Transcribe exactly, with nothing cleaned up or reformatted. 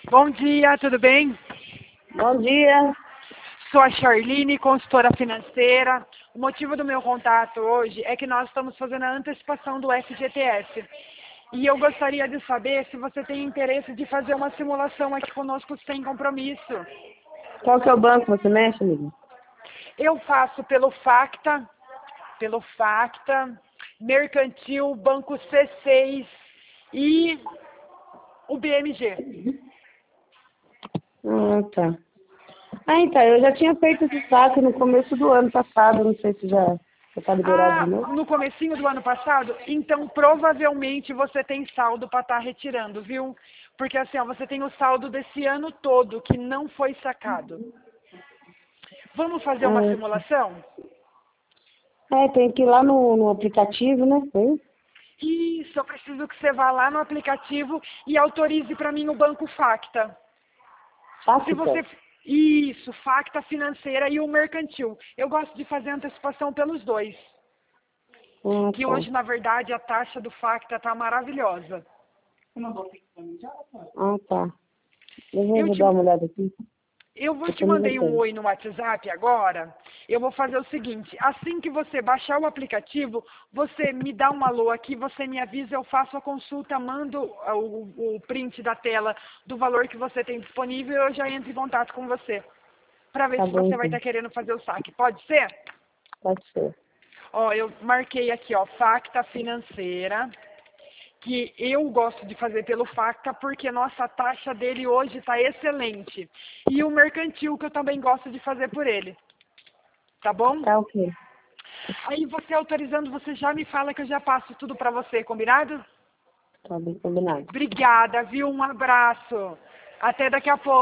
Bom dia, tudo bem? Bom dia. Sou a Charline, consultora financeira. O motivo do meu contato hoje é que nós estamos fazendo a antecipação do F G T S. E eu gostaria de saber se você tem interesse de fazer uma simulação aqui conosco sem compromisso. Qual que é o banco que você mexe, amigo? Eu faço pelo Facta, pelo Facta, Mercantil, Banco C seis e o B M G. Ah, tá. Ah, então, eu já tinha feito esse saque no começo do ano passado, não sei se já está liberado Ah, de novo. no comecinho do ano passado? Então, provavelmente você tem saldo para estar retirando, viu? Porque assim, ó, você tem o saldo desse ano todo que não foi sacado. Vamos fazer uma Ah, simulação? tá. É, tem que ir lá no, no aplicativo, né? Tem? Isso, eu preciso que você vá lá no aplicativo e autorize para mim o Banco Facta. Se Facta? você... Isso, Facta Financeira e o Mercantil. Eu gosto de fazer antecipação pelos dois. Ah, Que tá. hoje, na verdade, a taxa do Facta tá maravilhosa. Ah, tá. Eu vou, Eu vou te, dar uma olhada aqui. eu vou Eu te tô me mandei um voltando. oi no WhatsApp agora. Eu vou fazer o seguinte, assim que você baixar o aplicativo, você me dá um alô aqui, você me avisa, eu faço a consulta, mando o, o print da tela do valor que você tem disponível e eu já entro em contato com você. Para ver Tá se bom, você vai então. estar querendo fazer o saque. Pode ser? Pode ser. Ó, eu marquei aqui, ó, Facta Financeira, que eu gosto de fazer pelo Facta porque nossa taxa dele hoje está excelente. E o Mercantil, que eu também gosto de fazer por ele. Tá bom? Tá ok. Aí você autorizando, você já me fala que eu já passo tudo para você, combinado? Tá bem combinado. Obrigada, viu? Um abraço. Até daqui a pouco.